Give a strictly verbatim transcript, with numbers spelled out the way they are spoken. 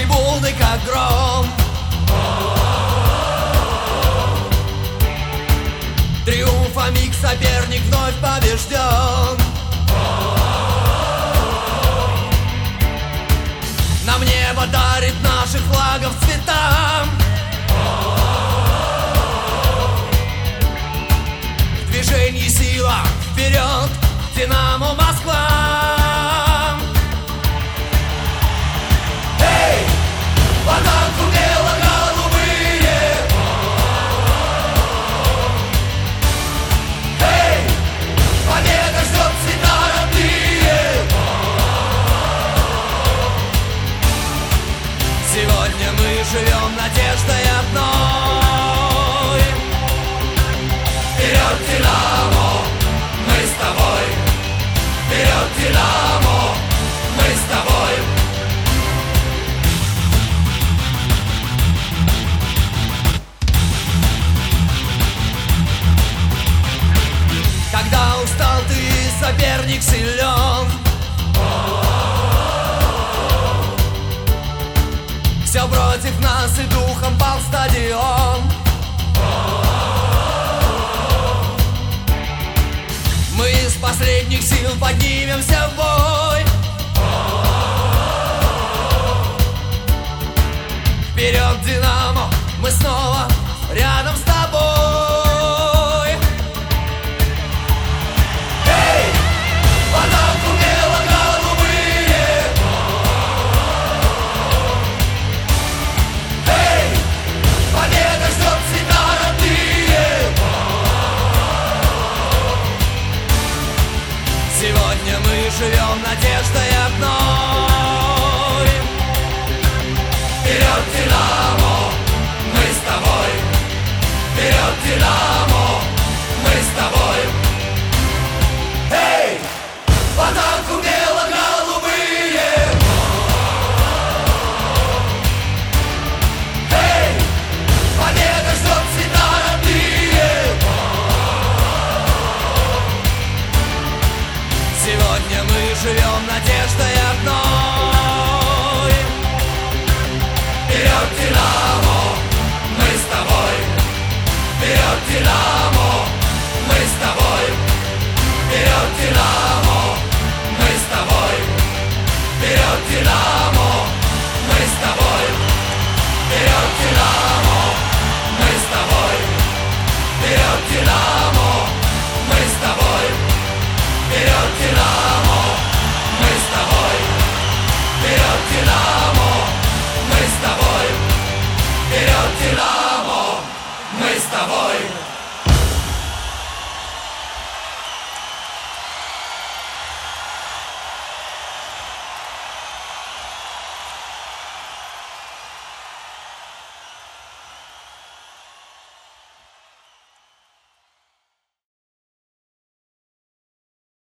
трибуны, как гром. Триумфа миг, соперник вновь побежден. Нам небо дарит наших флагов цвета. В движении сила, вперед, Динамо Москва! Эй, в атаку бело-голубые! Эй, победа ждет цвета родные! Сегодня мы живем надеждой одной. Вперед, Динамо, мы с тобой! Вперед, Динамо, мы с тобой! Когда устал ты, соперник силен. Все против нас и духом пал стадион. Мы из последних сил поднимемся в бой. Вперед, Динамо, мы снова рядом с тобой. Эй, в атаку бело-голубые! Эй, победа ждет цвета родные! Сегодня мы живем надеждой одной. Вперед, Динамо, мы с тобой! Вперед, Динамо, мы с тобой! Эй, в атаку бело-голубые! Эй, победа ждет цвета родные! Сегодня мы живем надеждой одной. Вперед, Динамо, мы с тобой! Вперед, Динамо, мы с тобой! Вперед, Динамо, мы с тобой! Вперед, Динамо, мы с тобой! Вперед, Динамо, мы с тобой! Вперед, Динамо, мы с тобой! Вперед, Динамо, мы с тобой! Вперед, Динамо, мы с тобой! Вперед, Динамо, мы с тобой!